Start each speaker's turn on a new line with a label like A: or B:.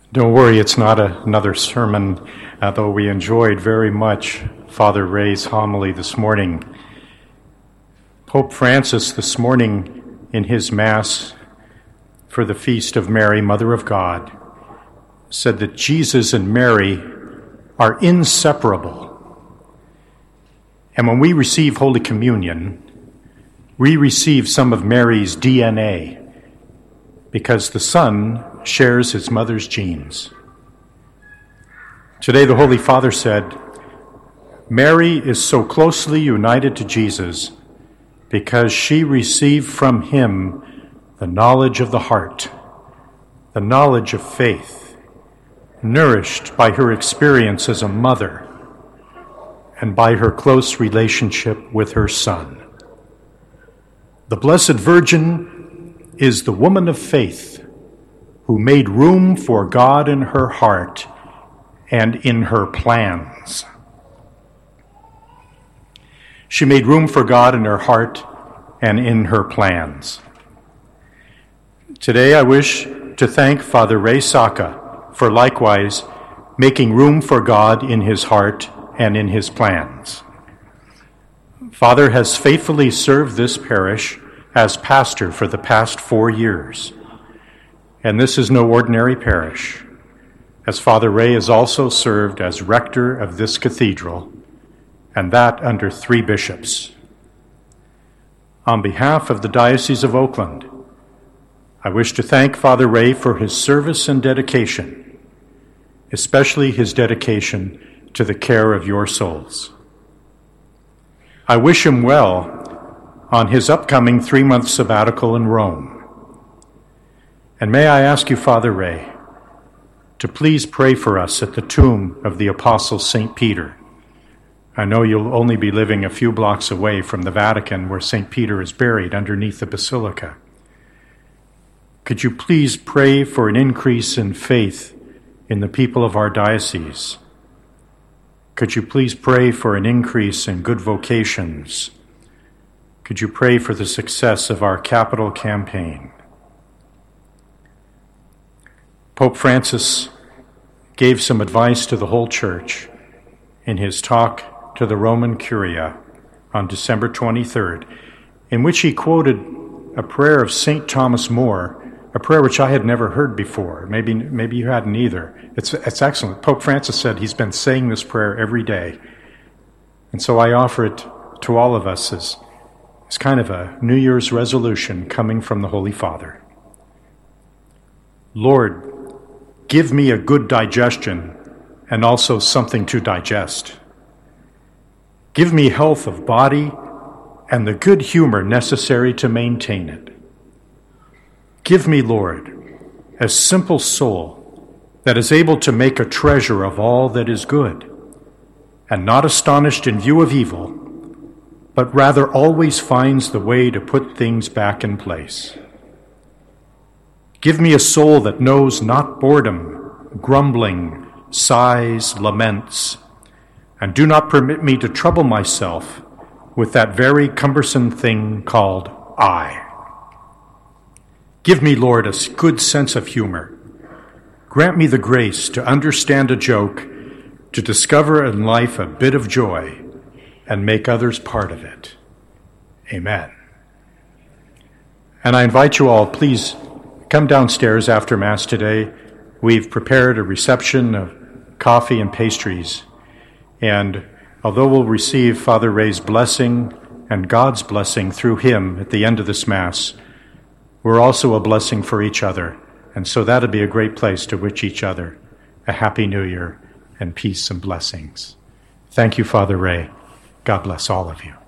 A: Don't worry, it's not another sermon, though we enjoyed very much Father Ray's homily this morning. Pope Francis this morning in his Mass for the Feast of Mary, Mother of God, said that Jesus and Mary are inseparable. And when we receive Holy Communion, we receive some of Mary's DNA because the Son shares his mother's genes. Today, the Holy Father said, Mary is so closely united to Jesus because she received from him the knowledge of the heart, the knowledge of faith, nourished by her experience as a mother and by her close relationship with her Son. The Blessed Virgin is the woman of faith who made room for God in her heart and in her plans. She made room for God in her heart and in her plans. Today I wish to thank Father Ray Saka for likewise making room for God in his heart and in his plans. Father has faithfully served this parish as pastor for the past 4 years. And this is no ordinary parish, as Father Ray has also served as rector of this cathedral, and that under 3 bishops. On behalf of the Diocese of Oakland, I wish to thank Father Ray for his service and dedication, especially his dedication to the care of your souls. I wish him well on his upcoming 3-month sabbatical in Rome. And may I ask you, Father Ray, to please pray for us at the tomb of the Apostle St. Peter. I know you'll only be living a few blocks away from the Vatican where St. Peter is buried underneath the basilica. Could you please pray for an increase in faith in the people of our diocese? Could you please pray for an increase in good vocations? Could you pray for the success of our capital campaign? Pope Francis gave some advice to the whole Church in his talk to the Roman Curia on December 23rd, in which he quoted a prayer of St. Thomas More, a prayer which I had never heard before. Maybe you hadn't either. It's excellent. Pope Francis said he's been saying this prayer every day. And so I offer it to all of us as kind of a New Year's resolution coming from the Holy Father. Lord, give me a good digestion and also something to digest. Give me health of body and the good humor necessary to maintain it. Give me, Lord, a simple soul that is able to make a treasure of all that is good, and not astonished in view of evil, but rather always finds the way to put things back in place. Give me a soul that knows not boredom, grumbling, sighs, laments, and do not permit me to trouble myself with that very cumbersome thing called I. Give me, Lord, a good sense of humor. Grant me the grace to understand a joke, to discover in life a bit of joy, and make others part of it. Amen. And I invite you all, please come downstairs after Mass today. We've prepared a reception of coffee and pastries. And although we'll receive Father Ray's blessing and God's blessing through him at the end of this Mass, we're also a blessing for each other. And so that'd be a great place to wish each other a Happy New Year and peace and blessings. Thank you, Father Ray. God bless all of you.